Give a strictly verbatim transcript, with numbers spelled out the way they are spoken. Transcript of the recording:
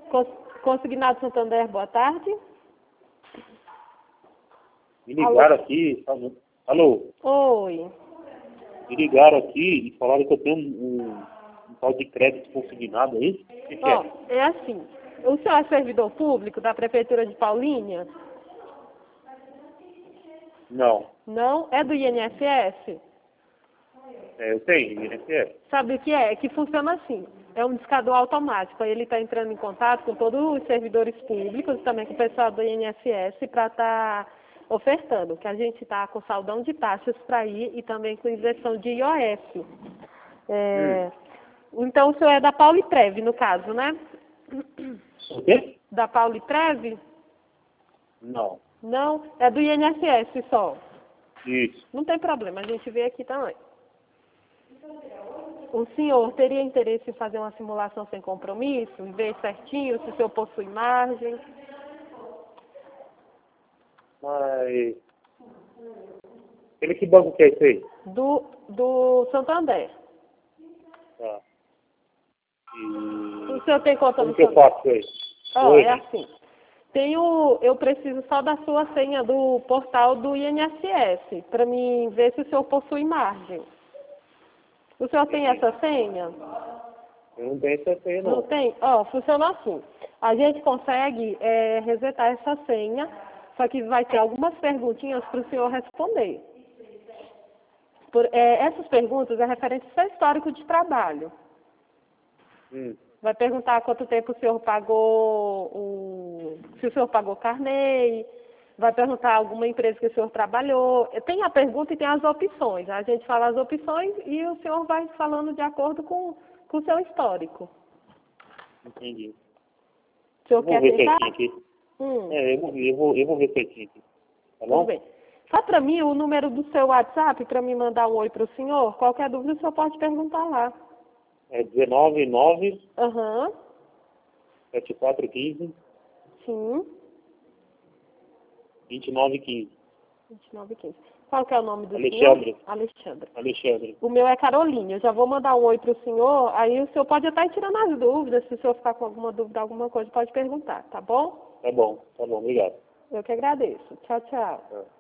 Cons Consignado Santander, boa tarde. Me ligaram Alô? aqui. Alô? Oi. Me ligaram aqui e falaram que eu tenho um, um, um tal de crédito consignado aí. O que, que Ó, é? é assim. O senhor é servidor público da Prefeitura de Paulínia? Não. Não? É do I N S S? É, eu tenho, I N S S. Sabe o que é? É que funciona assim. É um discador automático. Aí ele está entrando em contato com todos os servidores públicos, também com o pessoal do I N S S, para estar tá ofertando, que a gente está com saldão de taxas para ir e também com isenção de I O F. É, hum. Então o senhor é da Pauliprev, no caso, né? O quê? Da Pauliprev? Não. Não? É do I N S S só. Isso. Não tem problema, a gente vê aqui também. O senhor teria interesse em fazer uma simulação sem compromisso, em ver certinho se o senhor possui margem? Mas... Ele que banco que é esse aí? Do, do Santander. Tá. E... O senhor tem conta Como no que eu Santander? faço aí? Ó, Oi? é assim. Tenho, eu preciso só da sua senha do portal do I N S S, para mim ver se o senhor possui margem. O senhor tem essa senha? Eu não tenho essa senha, não. Não tem? Ó, funciona assim. A gente consegue é, resetar essa senha, só que vai ter algumas perguntinhas para o senhor responder. Por, é, essas perguntas é referente ao seu histórico de trabalho. Hum. Vai perguntar quanto tempo o senhor pagou, o, se o senhor pagou carnê, vai perguntar alguma empresa que o senhor trabalhou. Tem a pergunta e tem as opções. A gente fala as opções e o senhor vai falando de acordo com, com o seu histórico. Entendi. O senhor Eu vou quer ver tentar? certinho aqui. Hum. É, eu vou, eu vou, eu vou ver certinho aqui. Tá bom? Tudo bem. Fala para mim o número do seu WhatsApp para me mandar um oi para o senhor. Qualquer dúvida o senhor pode perguntar lá. É dezenove nove Aham. sete quatro um cinco Sim. vinte e nove quinze. vinte e nove quinze. Qual que é o nome do Alexandre. senhor? Alexandre. Alexandre. O meu é Caroline. Eu já vou mandar um oi para o senhor. Aí o senhor pode até ir tirando as dúvidas. Se o senhor ficar com alguma dúvida, alguma coisa, pode perguntar. Tá bom? Tá bom, tá bom, obrigado. Eu que agradeço. Tchau, tchau. É.